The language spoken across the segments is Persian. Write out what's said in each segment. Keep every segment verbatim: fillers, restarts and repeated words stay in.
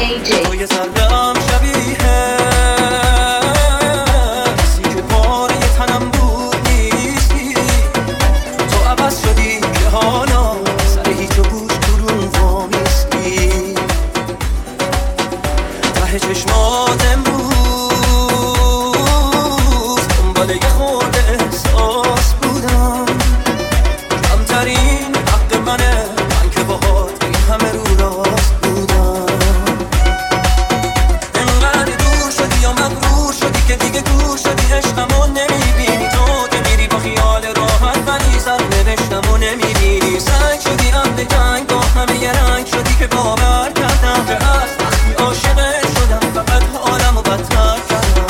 ای جی. توی ذره‌ام شبیه کسی که پاره تنم بود نیستی. تو عوض شدی که حالا سر هیچ و گوش برون وامیستی. ته چشمات امروز دنبال یه خورده احساس بودم. کمترین حق منه من که باهات این همه رو راست بودم. انقدر دور شدی یا مغرور شدی که دیگه گور شدی عشقمو نمیبینی. تو که میری با خیال راحت ولی سر نوشتمو نمیبینی. سنگ شدی عهد جنگ با همه یه رنگ شدی که باور کردم که از وقتی عاشقت شدم فقط حالمو بدتر کردم.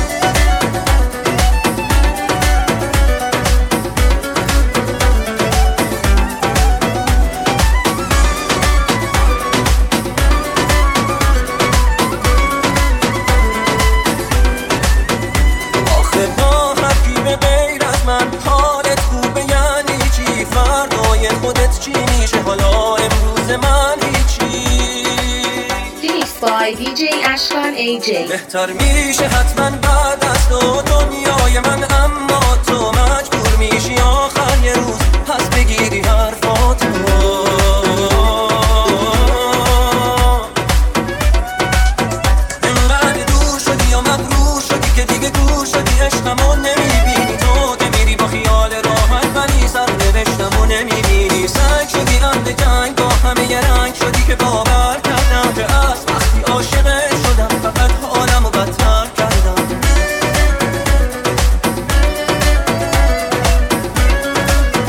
آخه با هر کی به غیر از من حالت خوبه یعنی چی؟ فردای خودت چی میشه؟ حالا امروز من هیچی. Released by دی جی اشکان ای جی. بهتر میشه حتما بعد از تو دنیای من، اما تو مجبور میشی آخر یه روز پس بگیری حرفاتو. انقدر دور شدی یا مغرور شدی که دیگه گور شدی عشقمو نمیبینی. تو که میری با خیال راحت ولی سر نوشتمو نمیبینی. سنگ شدی عهد جنگ با همه یه رنگ شدی که باور کردم که از وقتی عاشقت شدم فقط حالمو بدتر کردم.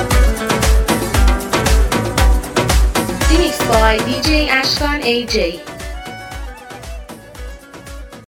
Released by دی جی اشکان ای جی.